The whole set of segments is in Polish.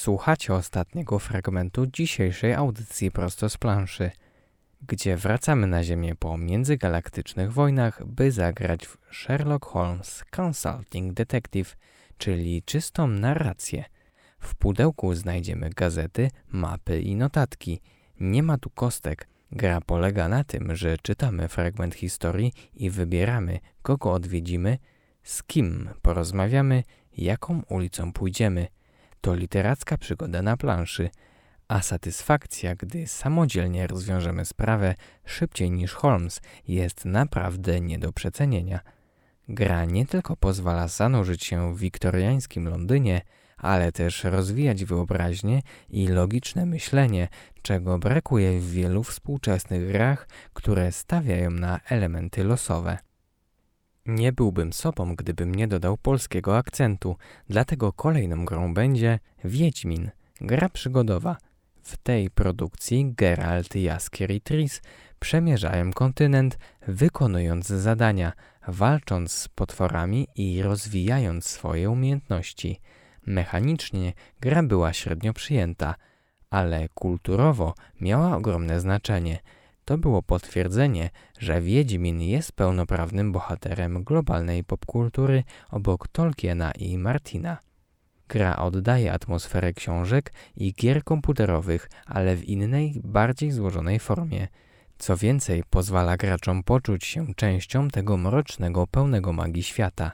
Słuchacie ostatniego fragmentu dzisiejszej audycji prosto z planszy, gdzie wracamy na Ziemię po międzygalaktycznych wojnach, by zagrać w Sherlock Holmes Consulting Detective, czyli czystą narrację. W pudełku znajdziemy gazety, mapy i notatki. Nie ma tu kostek. Gra polega na tym, że czytamy fragment historii i wybieramy, kogo odwiedzimy, z kim porozmawiamy, jaką ulicą pójdziemy. To literacka przygoda na planszy, a satysfakcja, gdy samodzielnie rozwiążemy sprawę szybciej niż Holmes, jest naprawdę nie do przecenienia. Gra nie tylko pozwala zanurzyć się w wiktoriańskim Londynie, ale też rozwijać wyobraźnię i logiczne myślenie, czego brakuje w wielu współczesnych grach, które stawiają na elementy losowe. Nie byłbym sobą, gdybym nie dodał polskiego akcentu, dlatego kolejną grą będzie Wiedźmin, gra przygodowa. W tej produkcji Geralt, Jaskier i Triss przemierzają kontynent, wykonując zadania, walcząc z potworami i rozwijając swoje umiejętności. Mechanicznie gra była średnio przyjęta, ale kulturowo miała ogromne znaczenie. To było potwierdzenie, że Wiedźmin jest pełnoprawnym bohaterem globalnej popkultury obok Tolkiena i Martina. Gra oddaje atmosferę książek i gier komputerowych, ale w innej, bardziej złożonej formie. Co więcej, pozwala graczom poczuć się częścią tego mrocznego, pełnego magii świata.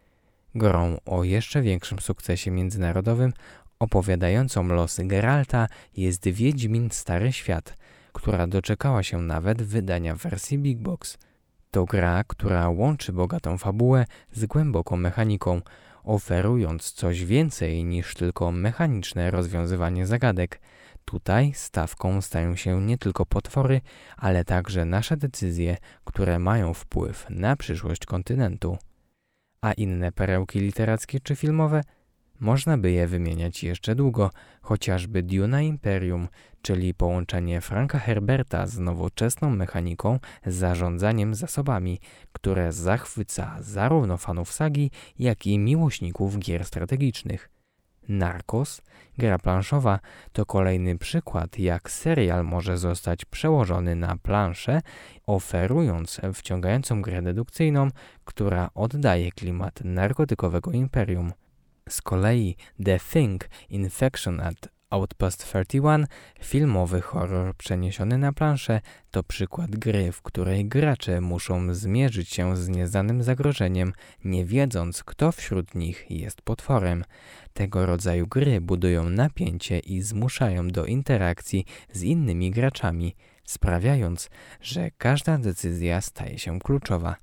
Grą o jeszcze większym sukcesie międzynarodowym, opowiadającą losy Geralta, jest Wiedźmin Stary Świat, która doczekała się nawet wydania w wersji Big Box. To gra, która łączy bogatą fabułę z głęboką mechaniką, oferując coś więcej niż tylko mechaniczne rozwiązywanie zagadek. Tutaj stawką stają się nie tylko potwory, ale także nasze decyzje, które mają wpływ na przyszłość kontynentu. A inne perełki literackie czy filmowe? Można by je wymieniać jeszcze długo, chociażby Duna Imperium, czyli połączenie Franka Herberta z nowoczesną mechaniką, z zarządzaniem zasobami, które zachwyca zarówno fanów sagi, jak i miłośników gier strategicznych. Narcos, gra planszowa, to kolejny przykład, jak serial może zostać przełożony na planszę, oferując wciągającą grę dedukcyjną, która oddaje klimat narkotykowego imperium. Z kolei The Thing Infection at Outpost 31, filmowy horror przeniesiony na planszę, to przykład gry, w której gracze muszą zmierzyć się z nieznanym zagrożeniem, nie wiedząc, kto wśród nich jest potworem. Tego rodzaju gry budują napięcie i zmuszają do interakcji z innymi graczami, sprawiając, że każda decyzja staje się kluczowa.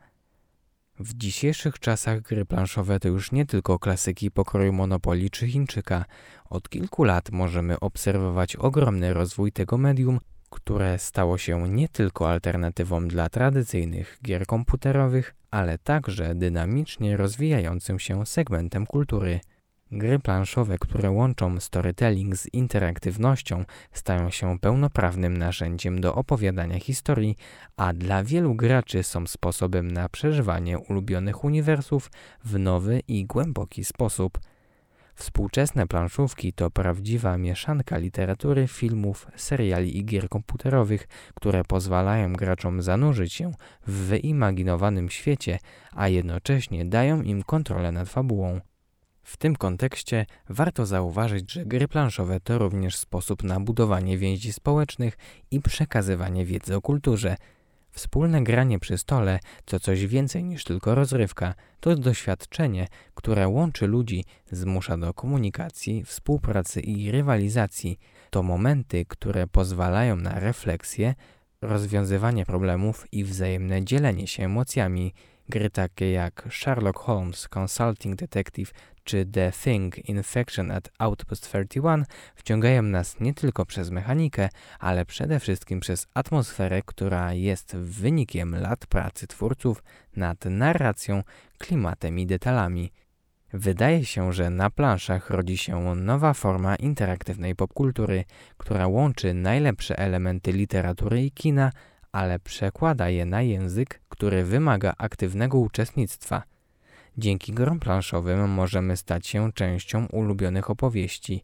W dzisiejszych czasach gry planszowe to już nie tylko klasyki pokroju Monopoly czy Chińczyka. Od kilku lat możemy obserwować ogromny rozwój tego medium, które stało się nie tylko alternatywą dla tradycyjnych gier komputerowych, ale także dynamicznie rozwijającym się segmentem kultury. Gry planszowe, które łączą storytelling z interaktywnością, stają się pełnoprawnym narzędziem do opowiadania historii, a dla wielu graczy są sposobem na przeżywanie ulubionych uniwersów w nowy i głęboki sposób. Współczesne planszówki to prawdziwa mieszanka literatury, filmów, seriali i gier komputerowych, które pozwalają graczom zanurzyć się w wyimaginowanym świecie, a jednocześnie dają im kontrolę nad fabułą. W tym kontekście warto zauważyć, że gry planszowe to również sposób na budowanie więzi społecznych i przekazywanie wiedzy o kulturze. Wspólne granie przy stole to coś więcej niż tylko rozrywka. To doświadczenie, które łączy ludzi, zmusza do komunikacji, współpracy i rywalizacji. To momenty, które pozwalają na refleksję, rozwiązywanie problemów i wzajemne dzielenie się emocjami. Gry takie jak Sherlock Holmes Consulting Detective czy The Thing Infection at Outpost 31 wciągają nas nie tylko przez mechanikę, ale przede wszystkim przez atmosferę, która jest wynikiem lat pracy twórców nad narracją, klimatem i detalami. Wydaje się, że na planszach rodzi się nowa forma interaktywnej popkultury, która łączy najlepsze elementy literatury i kina, ale przekłada je na język, który wymaga aktywnego uczestnictwa. Dzięki grom planszowym możemy stać się częścią ulubionych opowieści,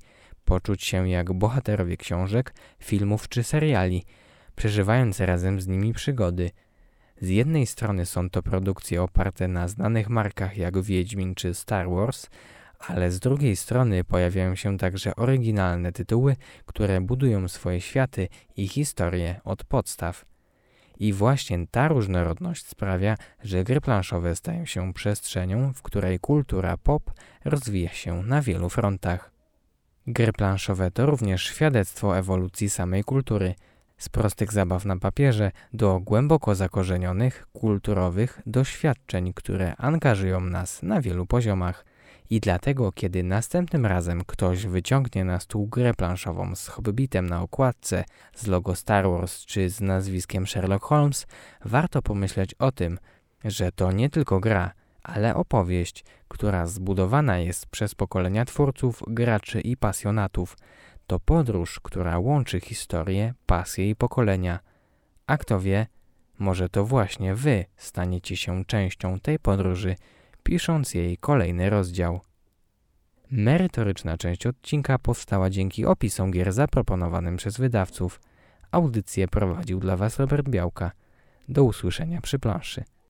poczuć się jak bohaterowie książek, filmów czy seriali, przeżywając razem z nimi przygody. Z jednej strony są to produkcje oparte na znanych markach jak Wiedźmin czy Star Wars, ale z drugiej strony pojawiają się także oryginalne tytuły, które budują swoje światy i historie od podstaw. I właśnie ta różnorodność sprawia, że gry planszowe stają się przestrzenią, w której kultura pop rozwija się na wielu frontach. Gry planszowe to również świadectwo ewolucji samej kultury, z prostych zabaw na papierze do głęboko zakorzenionych, kulturowych doświadczeń, które angażują nas na wielu poziomach. I dlatego, kiedy następnym razem ktoś wyciągnie na stół grę planszową z Hobbitem na okładce, z logo Star Wars czy z nazwiskiem Sherlock Holmes, warto pomyśleć o tym, że to nie tylko gra, ale opowieść, która zbudowana jest przez pokolenia twórców, graczy i pasjonatów. To podróż, która łączy historię, pasję i pokolenia. A kto wie, może to właśnie wy staniecie się częścią tej podróży, pisząc jej kolejny rozdział. Merytoryczna część odcinka powstała dzięki opisom gier zaproponowanym przez wydawców. Audycję prowadził dla Was Robert Białka. Do usłyszenia przy planszy.